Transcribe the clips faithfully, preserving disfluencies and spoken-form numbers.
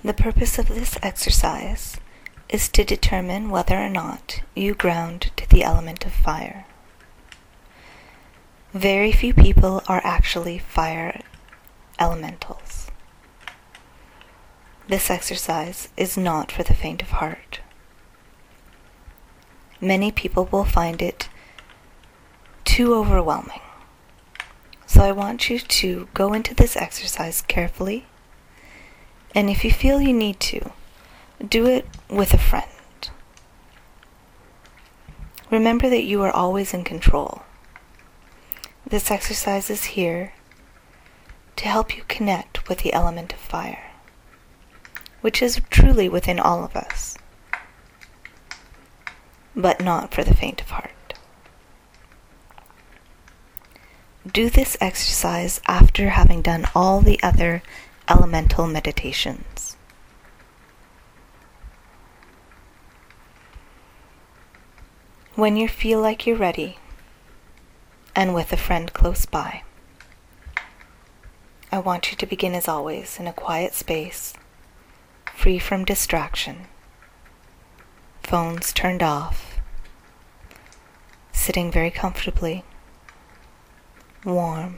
The purpose of this exercise is to determine whether or not you ground to the element of fire. Very few people are actually fire elementals. This exercise is not for the faint of heart. Many people will find it too overwhelming. So I want you to go into this exercise carefully, and if you feel you need to, do it with a friend. Remember that you are always in control. This exercise is here to help you connect with the element of fire, which is truly within all of us, but not for the faint of heart. Do this exercise after having done all the other elemental meditations. When you feel like you're ready, and with a friend close by, I want you to begin as always in a quiet space, free from distraction, phones turned off, sitting very comfortably, warm.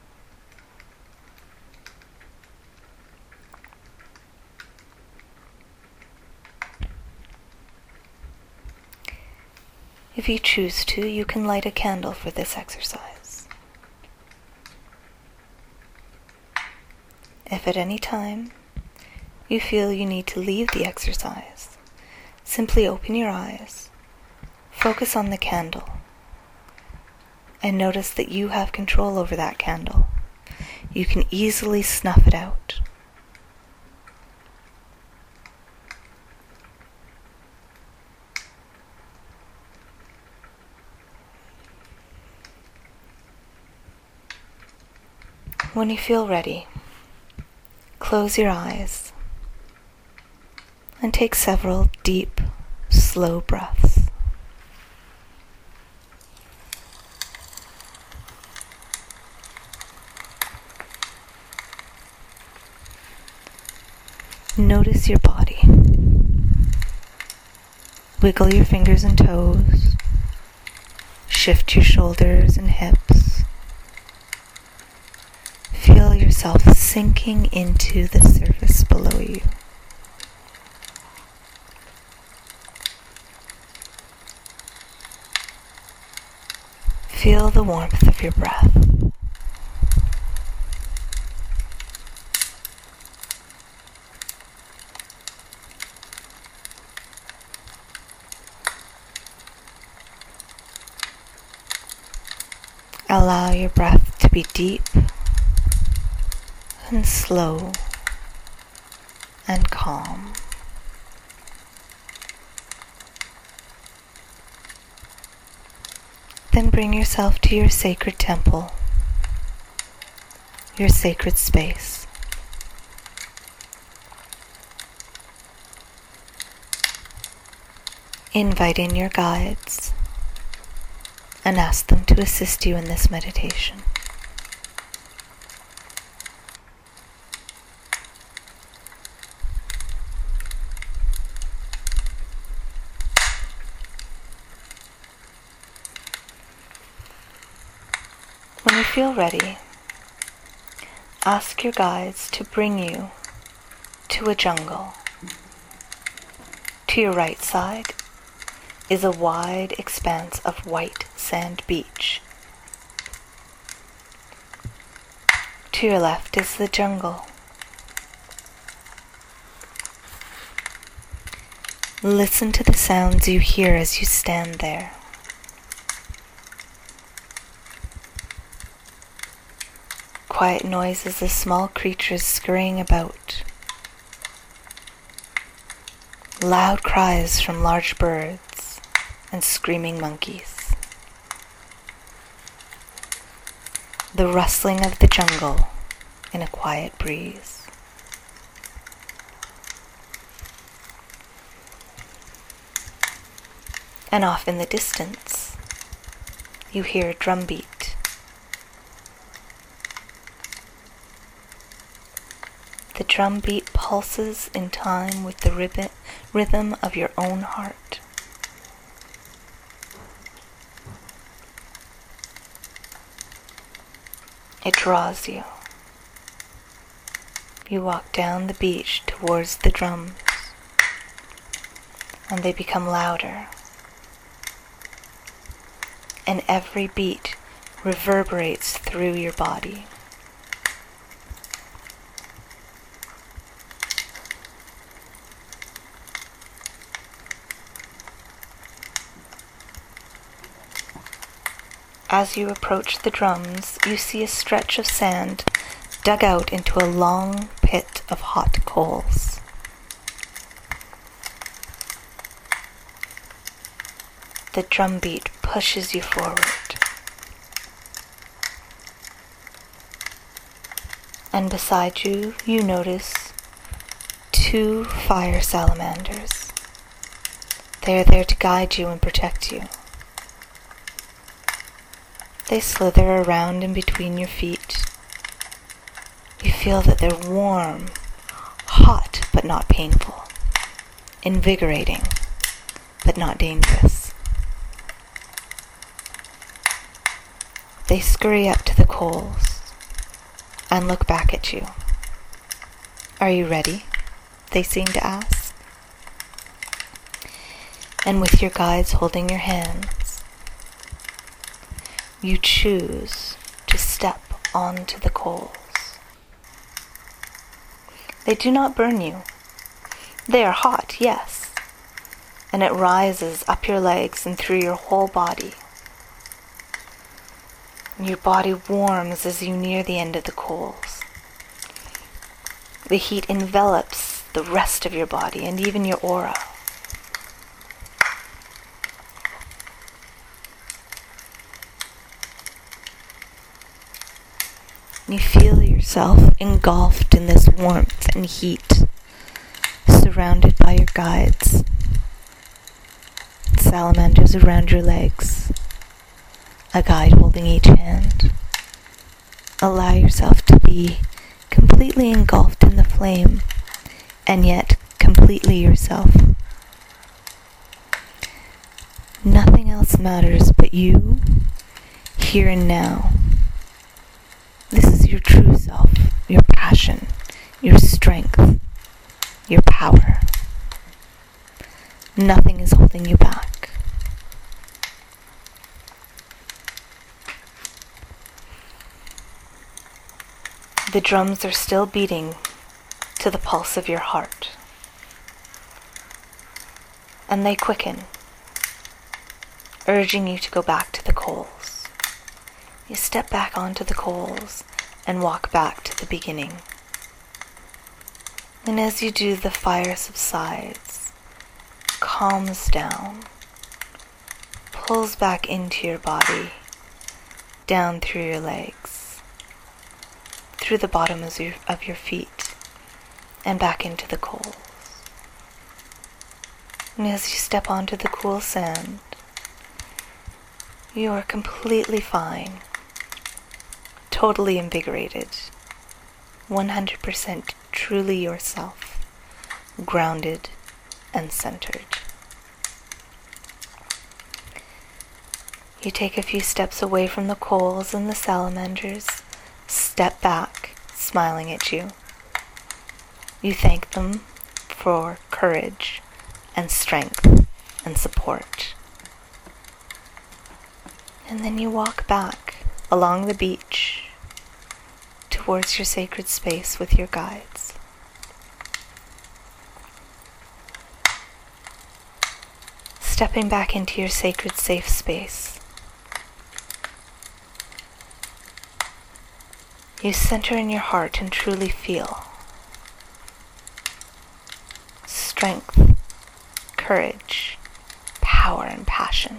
If you choose to, you can light a candle for this exercise. If at any time you feel you need to leave the exercise, simply open your eyes, focus on the candle, and notice that you have control over that candle. You can easily snuff it out. When you feel ready, close your eyes and take several deep, slow breaths. Notice your body. Wiggle your fingers and toes. Shift your shoulders and hips. Feel yourself sinking into the surface below you. Feel the warmth of your breath. Allow your breath to be deep and slow and calm. Then bring yourself to your sacred temple, your sacred space. Invite in your guides and ask them to assist you in this meditation. When you feel ready, ask your guides to bring you to a jungle. To your right side is a wide expanse of white sand beach. To your left is the jungle. Listen to the sounds you hear as you stand there. Quiet noises of small creatures scurrying about. Loud cries from large birds and screaming monkeys. The rustling of the jungle in a quiet breeze. And off in the distance, you hear a drumbeat. The drum beat pulses in time with the rhythm of your own heart. It draws you. You walk down the beach towards the drums, and they become louder. And every beat reverberates through your body. As you approach the drums, you see a stretch of sand dug out into a long pit of hot coals. The drum beat pushes you forward. And beside you, you notice two fire salamanders. They are there to guide you and protect you. They slither around in between your feet. You feel that they're warm, hot but not painful, invigorating but not dangerous. They scurry up to the coals and look back at you. Are you ready? They seem to ask. And with your guides holding your hands, you choose to step onto the coals. They do not burn you. They are hot, yes, and it rises up your legs and through your whole body. And your body warms as you near the end of the coals. The heat envelops the rest of your body and even your aura. You feel yourself engulfed in this warmth and heat, surrounded by your guides, salamanders around your legs, a guide holding each hand. Allow yourself to be completely engulfed in the flame, and yet completely yourself. Nothing else matters but you, here and now. This is your true self, your passion, your strength, your power. Nothing is holding you back. The drums are still beating to the pulse of your heart, and they quicken, urging you to go back to the coals. You step back onto the coals and walk back to the beginning. And as you do, the fire subsides, calms down, pulls back into your body, down through your legs, through the bottom of your, of your feet, and back into the coals. And as you step onto the cool sand, you are completely fine, totally invigorated, one hundred percent truly yourself, grounded and centered. You take a few steps away from the coals and the salamanders, step back, smiling at you. You thank them for courage and strength and support. And then you walk back along the beach towards your sacred space with your guides. Stepping back into your sacred safe space, you center in your heart and truly feel strength, courage, power, and passion.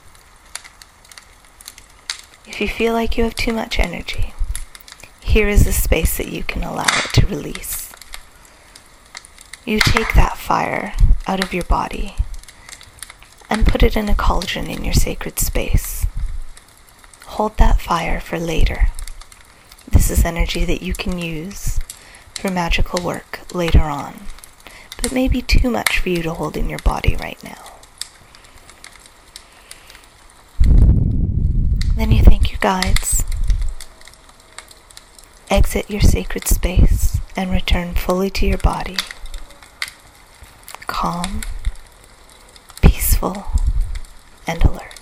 If you feel like you have too much energy, here is the space that you can allow it to release. You take that fire out of your body and put it in a cauldron in your sacred space. Hold that fire for later. This is energy that you can use for magical work later on, but may be too much for you to hold in your body right now. Then you thank your guides, exit your sacred space, and return fully to your body, calm, peaceful, and alert.